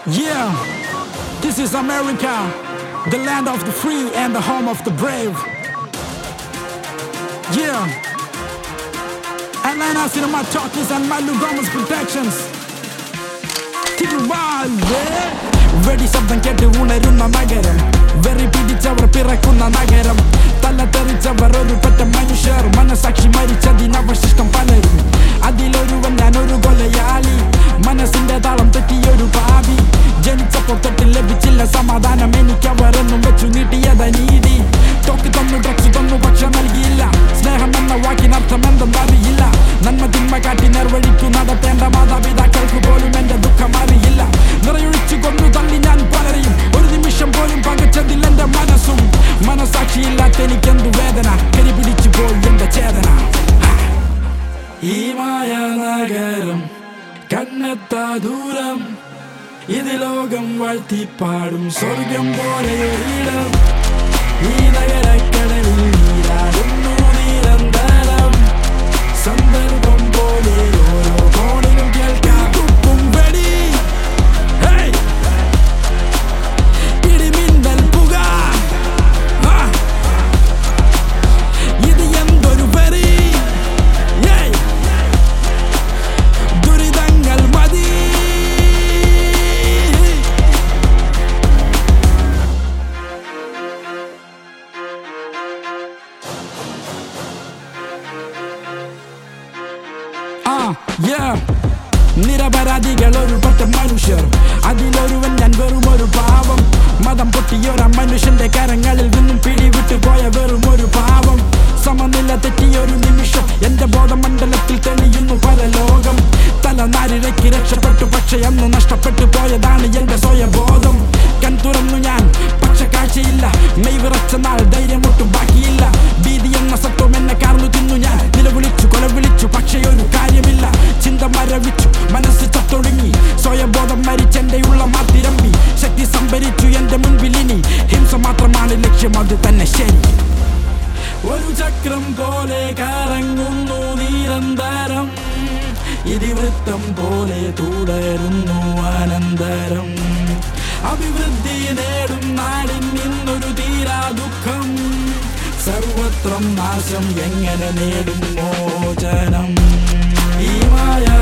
Yeah, this is America, the land of the free and the home of the brave. Yeah, Atlanta cinematographers and Malu Gomez Productions. വെടി ശബ്ദം കേട്ട് ഉണരുന്ന നഗരം, വെറി പിടിച്ചവർ പിറക്കുന്ന നഗരം, തല തെറിച്ചവർ ഒരു പറ്റ മനുഷ്യർ, മനസാക്ഷി മരിച്ചതിനവശിഷ്ടം പലരും. അതിലൊരുവൻ ഞാനൊരു കൊലയാളി, മനസ്സിന്റെ താളം തെറ്റിയൊരു പാപി. ജനിച്ചപ്പോൾ തൊട്ട് ലഭിച്ചില്ല സമാധാനം, എനിക്കവർ എന്നും വെച്ചു നീട്ടിയത നീതി. തോക്ക് തന്നു, ഡ്രഗ്സ് തന്നു, പക്ഷെ നൽകിയില്ല. സ്നേഹം എന്ന വാക്കിനർത്ഥം എന്തെന്നറിയില്ല. നന്മ തിന്മ കാട്ടി നേർവഴിക്കു നടത്തേണ്ട മാതാപിതാക്കൾക്ക് പോലും എന്റെ ദുഃഖം അറിയില്ല. നിറയൊഴിച്ചു കൊന്നു തള്ളി ഞാൻ പലരെയും, ഒരു നിമിഷം പോലും പകച്ചതിൽ എന്റെ മനസ്സും. മനസാക്ഷിയില്ലാത്ത എനിക്കെന്തു വേദന, കരി പിടിച്ചു പോയി എന്റെ ചേതന. ഈ മായ നഗരം കണ്ണെത്താ ദൂരം, ഇത് ലോകം വാഴ്ത്തിപ്പാടും സ്വർഗം പോലെയൊരിടം. ഈ നഗരക്കടലിൽ നീരാടുന്നു നിരന്തരം, സന്ദർഭം പോലെ ഓരോ കോണിലും കേൾക്കാം തുപ്പും വെടി, ഇടിമിന്നൽ പുക. ഇത് എന്തൊരു വെറി, ദുരിതങ്ങൾ മതി. നിരപരാധികൾ ഒരു പറ്റ മനുഷ്യർ, അതിലൊരുവൻ ഞാൻ വെറും ഒരു പാവം. മതം പൊട്ടിയൊര മനുഷ്യന്റെ കരങ്ങളിൽ നിന്നും പിടിവിട്ടു പോയ വെറും ഒരു പാവം. സമനില തെറ്റിയൊരു നിമിഷം, എന്റെ ബോധമണ്ഡലത്തിൽ തെളിയുന്നു പരലോകം. തലനാരിഴയ്ക്ക് രക്ഷപ്പെട്ടു, പക്ഷെ അന്ന് നഷ്ടപ്പെട്ടു പോയതാണ് എന്റെ സ്വയബോധം. കൺ തുറന്നു ഞാൻ, പക്ഷെ കാഴ്ചയില്ല. മെയ് വിറച്ച നാൾ ധൈര്യമൊട്ടും ബാക്കിയില്ല. ഭീതി എന്ന സത്വം എന്നെ കാർന്നു തിന്നു ഞാൻ. നിലവിളിച്ചു, കൊല വിളിച്ചു, പക്ഷെ ഒരു കാര്യമില്ല. ചിന്ത മരവിച്ചു, മനസ്സ് ചത്തൊടുങ്ങി. സ്വയബോധം മരിച്ചെന്റെ ഉള്ള മാത്തിരമ്പി. ശക്തി സംഭരിച്ചു എന്റെ മുൻപിൽ, ഇനി ഹിംസ മാത്രമാണ് ലക്ഷ്യം, അത് തന്നെ ശരി. ഒരു ചക്രം പോലെ കറങ്ങുന്നു നിരന്തരം, ഇതിവൃത്തം പോലെ തുടരുന്നു അനന്തരം. അഭിവൃദ്ധി നേടും നാടിൻ ഇന്നൊരു തീരാ ദുഃഖം, സർവത്രം നാശം എങ്ങനെ നേടും മോചനം. ഈ മായ